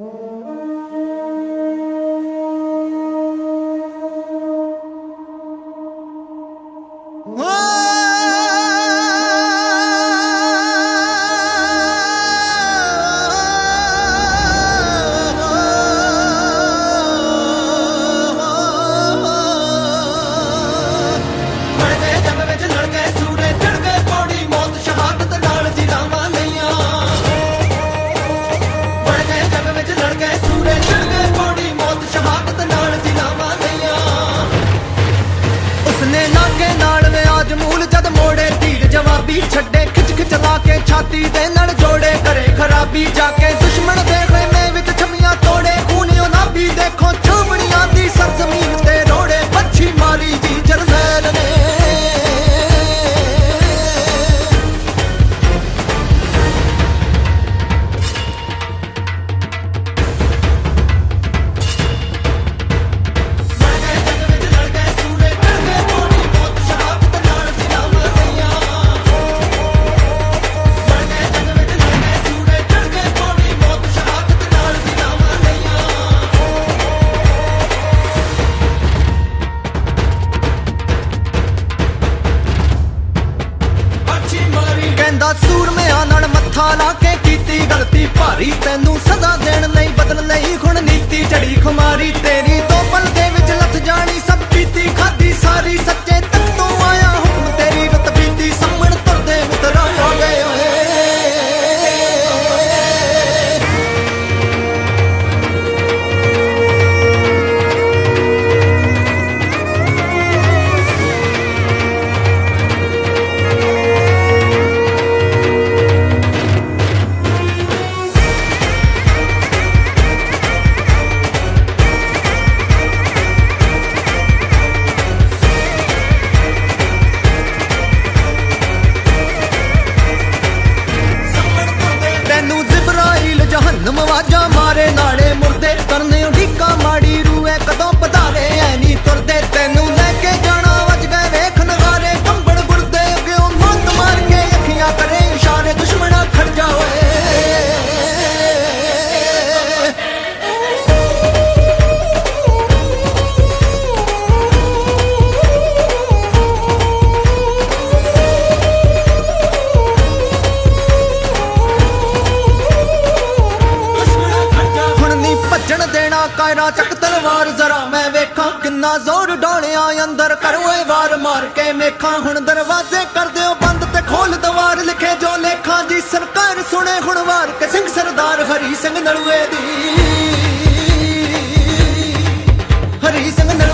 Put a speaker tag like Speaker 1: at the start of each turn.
Speaker 1: छड्डे खिच खिच ला के छाती दे नाल जोड़े करे खराबी जाके दुश्मन दे खेमे विच छमियां तोड़े खूनियों ना भी देखो छावनियां दी सरजमीन ते रोड़े मच्छी मारी जी जरनैल ने सूरमिया नाल मत्था लाके कीती गलती भारी तैनू सजा देण लई बदल लई हुण नीति चढ़ी खुमारी तेरी दो पल दे विच लथ जानी सब पीती खादी सारी सच्चे तक तो आया हुक्म तेरी रत बीती सामण तुरदे मित्रा हो गए मवाजा मारे नाले मुर्दे करने ढीका माड़ी रूए कदों पधारे ऐ नी तुरदे तैनू लेके जाना वज गए वेख नगारे कंबड़ गुरदे अग्गों मौत मार के अखियां करे इशारे दुश्मना खड़ जाओ कायरा चक तलवार जरा मैं वेखा किन्ना जोर डोलिया अंदर करोए वार मार के मेखा हुण दरवाजे कर दियो बंद ते खोल दवार लिखे जो लेखा जी सरकार सुने हुण वार के सिंह सरदार हरी सिंह नलुए दी हरी सिंह